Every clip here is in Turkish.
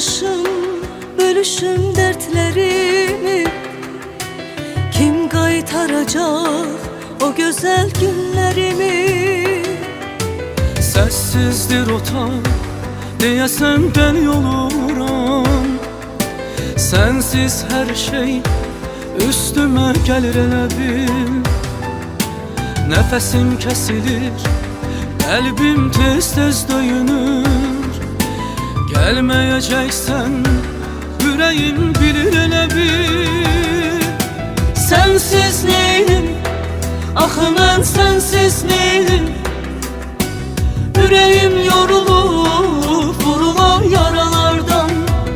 paylaşım, bölüşüm dertlerimi. Kim qaytaracak o güzel günlerimi? Sessizdir otak, deyəsən dəli oluram. Sensiz her şey üstüme gelir elə bil. Nefesim kesilir, kalbim tez döyünür. Gelmeyeceksen yüreğim bilir elə bil. Sensiz neydim, axı mən sensiz neydim? Yüreğim yorulub vurulan yaralardan.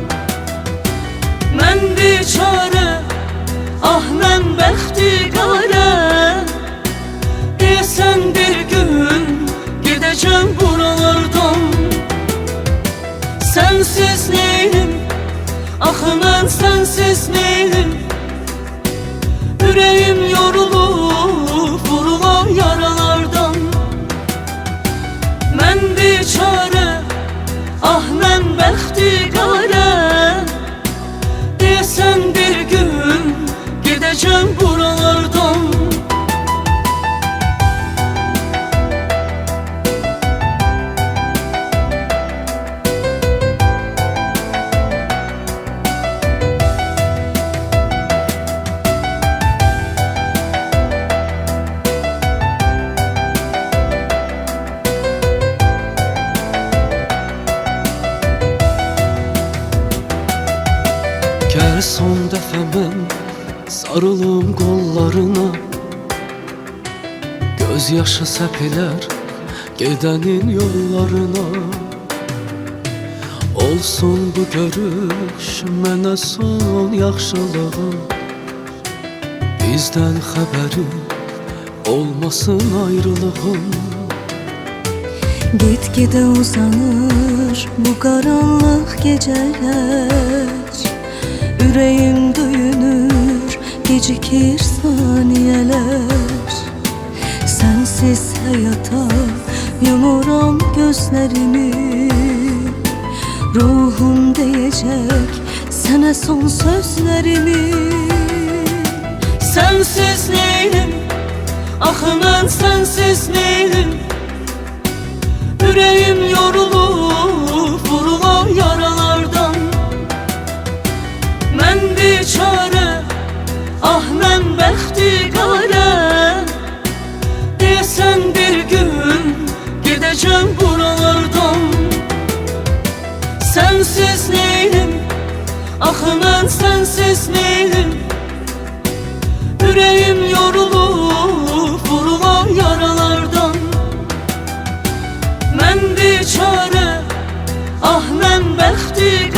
Mən biçare, ah mən bəxtiqarə. Deyəsən bir gün gedəcəm buralardan. Sensiz neydim, axı mən sensiz neydim? Yüreğim yorulub vurulan yaralardan. Mən biçare, ah mən bəxtiqarə. Deyəsən bir gün gedəcəm buralardan. Gel son dəfə mən sarılım qollarına. Göz yaşı səpilər gedənin yollarına. Olsun bu görüş mənə son yaxşılığı. Bizdən xəbəri olmasın ayrılığın. Gitgide uzanır bu karanlık geceler. Yüreğim döyünür, gecikir saniyeler. Sensiz hayata yumuram gözlerimi. Ruhum diyecek sana son sözlerimi. Sensiz neydim, axı mən sensiz neydim? Yüreğim yorulub vurulan yaralardan. Mən biçare, ah mən bəxtiqarə. Deyəsən bir gün gedəcəm buralardan. Sensiz neydim, axı mən sensiz neydim? Yüreğim yorulub vurulan yaralardan. Mən biçare, ah mən bəxtiqarə.